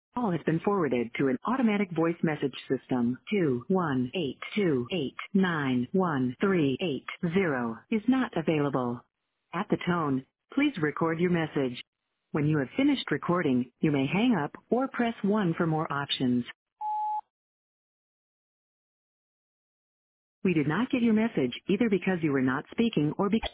Call has been forwarded to an automatic voice message system. 21828913880 is not available. At the tone, please record your message. When you have finished recording, you may hang up or press 1 for more options. We did not get your message either because you were not speaking or because